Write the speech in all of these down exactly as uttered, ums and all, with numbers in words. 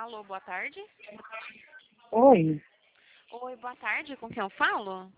Alô, boa tarde. Oi, Oi, boa tarde. Com quem eu falo?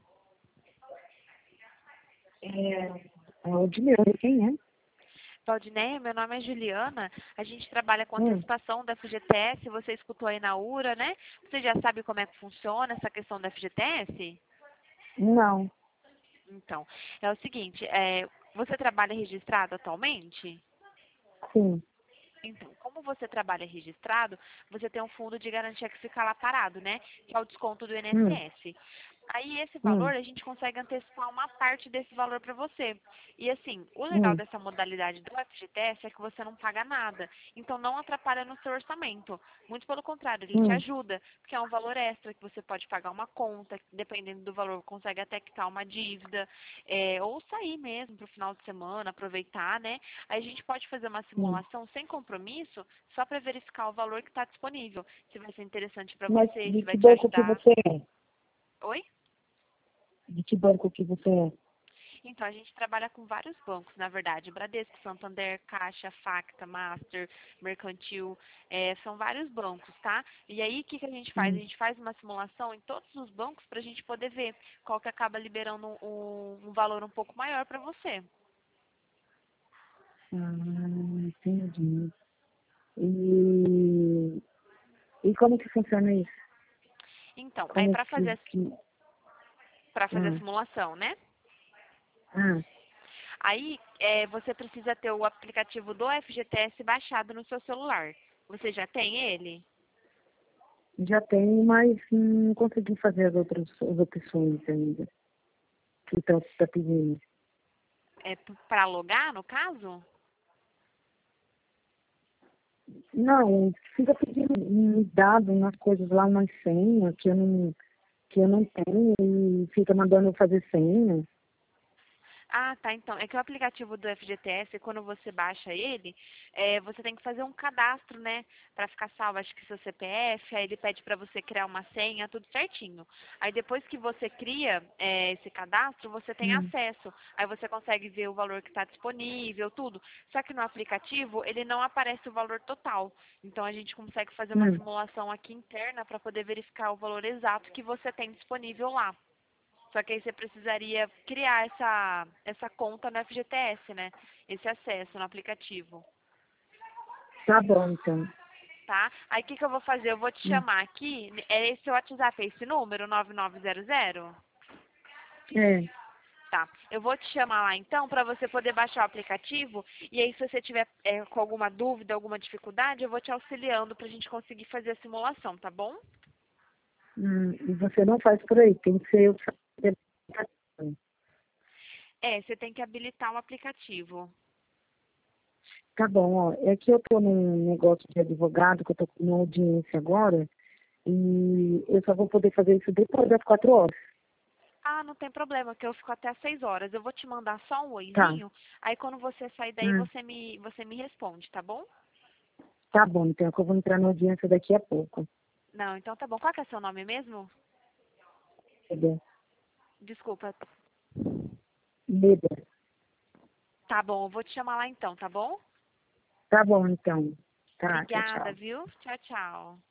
é, é o Edmilson, quem é? Valdineia, meu nome é Juliana. A gente trabalha com Hum, antecipação da F G T S. Você escutou aí na URA, né? Você já sabe como é que funciona essa questão da F G T S? não, Então, é o seguinte, é, você trabalha registrado atualmente? sim, Então, como você trabalha registrado, você tem um fundo de garantia que fica lá parado, né? Que é o desconto do hum, I N S S. Aí esse valor hum, a gente consegue antecipar uma parte desse valor para você. E assim, o legal hum, dessa modalidade do F G T S é que você não paga nada. Então não atrapalha no seu orçamento. Muito pelo contrário, ele te hum, ajuda, porque é um valor extra que você pode pagar uma conta, dependendo do valor, consegue até quitar uma dívida, é, ou sair mesmo para o final de semana, aproveitar, né? Aí a gente pode fazer uma hum. simulação sem compromisso, só para verificar o valor que está disponível. Se vai ser interessante para Mas você, de se vai que te banco que ajudar. você é? Oi? De que banco que você é? Então, a gente trabalha com vários bancos, na verdade. Bradesco, Santander, Caixa, Facta, Master, Mercantil, é, são vários bancos, tá? E aí, o que, que a gente faz? A Hum. gente faz uma simulação em todos os bancos para a gente poder ver qual que acaba liberando um, um valor um pouco maior para você. Ah, entendi. E, e como que funciona isso? Então, aí Como para fazer, que, que... para fazer a Ah, simulação, né? ah, Aí, é, você precisa ter o aplicativo do F G T S baixado no seu celular. Você já tem ele? já tenho, mas não consegui fazer as outras as opções ainda que estão tá pedindo. É para logar, no caso? Não, fica pedindo um dado, umas coisas lá, umas senhas que eu não, que eu não tenho e fica mandando eu fazer senha. Ah, tá. Então, é que o aplicativo do F G T S, quando você baixa ele, é, você tem que fazer um cadastro, né? Pra ficar salvo, acho que seu C P F, aí ele pede pra você criar uma senha, tudo certinho. Aí depois que você cria é, esse cadastro, você tem Hum, acesso. Aí você consegue ver o valor que está disponível, tudo. Só que no aplicativo, ele não aparece o valor total. Então, a gente consegue fazer uma hum, simulação aqui interna para poder verificar o valor exato que você tem disponível lá. Só que aí você precisaria criar essa, essa conta no F G T S, né? Esse acesso no aplicativo, tá bom, então. tá? Aí o que, que eu vou fazer? Eu vou te Hum, chamar aqui, é esse o WhatsApp, é esse número, nove nove zero zero? é, Tá. Eu vou te chamar lá então para você poder baixar o aplicativo e aí se você tiver é, com alguma dúvida, alguma dificuldade, eu vou te auxiliando para a gente conseguir fazer a simulação, tá bom? hum, e você não faz por aí, tem que ser eu fazer. É, você tem que habilitar o aplicativo. Tá bom, ó, é que eu tô num negócio de advogado, que eu tô com uma audiência agora, e eu só vou poder fazer isso depois das quatro horas. Ah, não tem problema, que eu fico até às seis horas. Eu vou te mandar só um Tá, oizinho, aí quando você sair daí hum, você me, você me responde, tá bom? tá bom, então é que eu vou entrar na audiência daqui a pouco. Não, então tá bom. Qual que é seu nome mesmo? Leda, Desculpa. Leda. Tá bom, eu vou te chamar lá então, tá bom? Tá bom, então. Tá, tchau, Obrigada, tchau. viu? Tchau, tchau.